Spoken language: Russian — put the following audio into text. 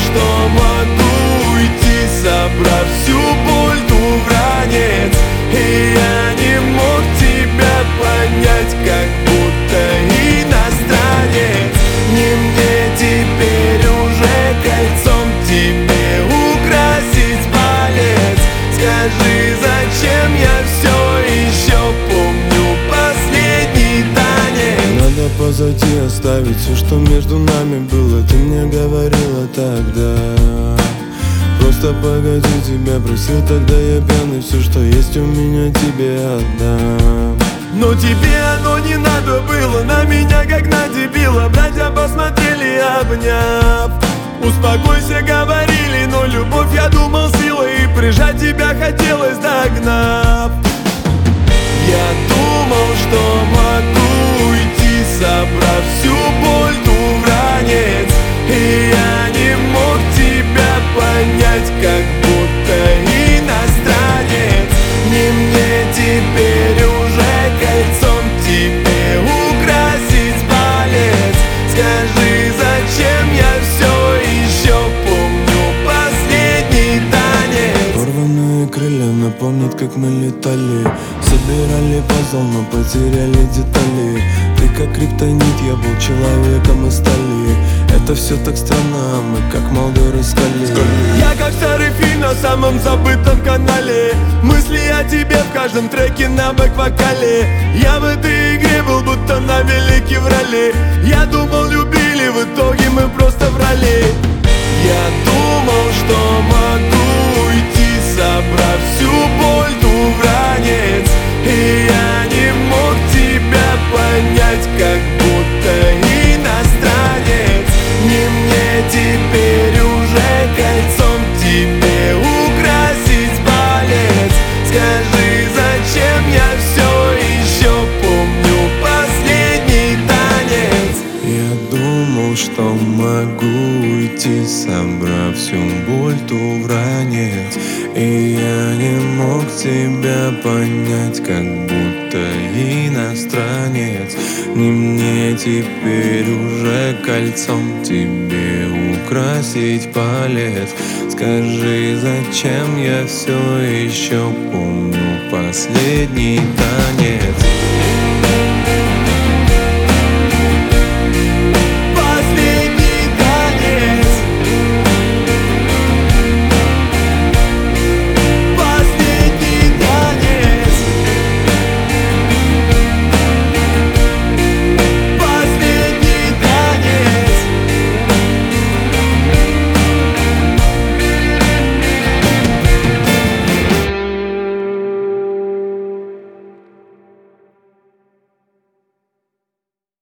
что могу уйти, собрав всю боль ту в ранец. И я не мог тебя понять, как будто иностранец. Не мне теперь уже кольцом тебе украсить палец. Скажи, зачем я все еще помню последний танец? Надо позади оставить все, что между нами было. Ты мне говорила тогда: просто погоди, тебя просил тогда я пьяный. Все, что есть у меня, тебе отдам. Но тебе оно не надо было, на меня как на дебила. Братья посмотрели, обняв. Успокойся, говорили, но любовь, я думал, сила. И прижать тебя хотелось, догнав. Я думал, что могу уйти, собрав всю боль ту в ранец. И я не мог тебя понять, как будто иностранец. Не мне теперь уже кольцом тебе украсить палец. Скажи, зачем я все еще помню последний танец? Порванные крылья напомнят, как мы летали. Собирали пазл, но потеряли детали. Ты как криптонит, я был человеком из стали. Это все так странно, мы как Молдоры скали. Я как старый фильм на самом забытом канале. Мысли о тебе в каждом треке на бэк-вокале. Я в этой игре был будто на велике в роли. Я думал, любили, в итоге мы просто врали. Я думал, что могу уйти, собрав всю боль ту в ранец. И я не мог тебя понять, как будто иностранец. Не мне теперь уже кольцом тебе украсить палец. Скажи, зачем я все еще помню последний танец? Я думал, что могу уйти, собрав всю боль ту в ранец. И я не мог тебя понять, как будто иностранец. Не мне теперь уже кольцом тебе украсить палец. Скажи, зачем я все еще помню последний танец?